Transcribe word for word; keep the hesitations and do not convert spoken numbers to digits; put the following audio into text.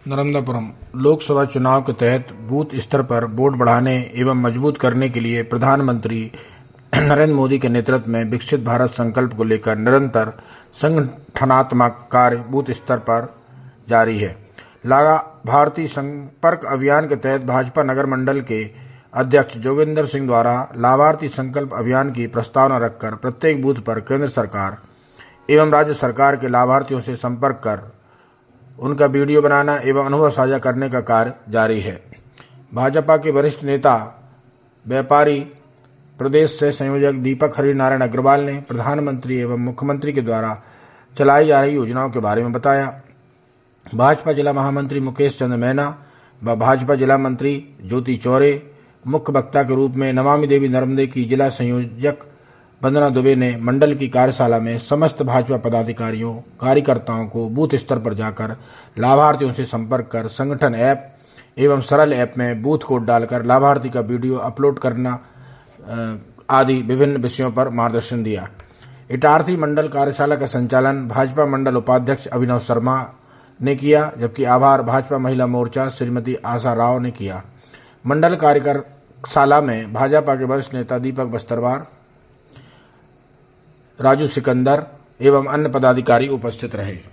नर्मदापुरम लोकसभा चुनाव के तहत बूथ स्तर पर वोट बढ़ाने एवं मजबूत करने के लिए प्रधानमंत्री नरेंद्र मोदी के नेतृत्व में विकसित भारत संकल्प को लेकर निरंतर संगठनात्मक कार्य बूथ स्तर पर जारी है। लाभार्थी संपर्क अभियान के तहत भाजपा नगर मंडल के अध्यक्ष जोगिंदर सिंह द्वारा लाभार्थी संकल्प अभियान की प्रस्तावना रखकर प्रत्येक बूथ पर केंद्र सरकार एवं राज्य सरकार के लाभार्थियों से संपर्क कर उनका वीडियो बनाना एवं अनुभव साझा करने का कार्य जारी है। भाजपा के वरिष्ठ नेता व्यापारी प्रदेश से संयोजक दीपक हरिनारायण अग्रवाल ने प्रधानमंत्री एवं मुख्यमंत्री के द्वारा चलाई जा रही योजनाओं के बारे में बताया। भाजपा जिला महामंत्री मुकेश चंद्र मैना व भाजपा जिला मंत्री ज्योति चौरे मुख्य वक्ता के रूप में नमामि देवी नर्मदे की जिला संयोजक वंदना दुबे ने मंडल की कार्यशाला में समस्त भाजपा पदाधिकारियों कार्यकर्ताओं को बूथ स्तर पर जाकर लाभार्थियों से संपर्क कर संगठन ऐप एवं सरल ऐप में बूथ कोड डालकर लाभार्थी का वीडियो अपलोड करना आदि विभिन्न विषयों पर मार्गदर्शन दिया। इटारसी मंडल कार्यशाला का संचालन भाजपा मंडल उपाध्यक्ष अभिनव शर्मा ने किया, जबकि आभार भाजपा महिला मोर्चा श्रीमती आशा राव ने किया। मंडल कार्यशाला में भाजपा के वरिष्ठ नेता दीपक बस्तरवार, राजू सिकंदर एवं अन्य पदाधिकारी उपस्थित रहे।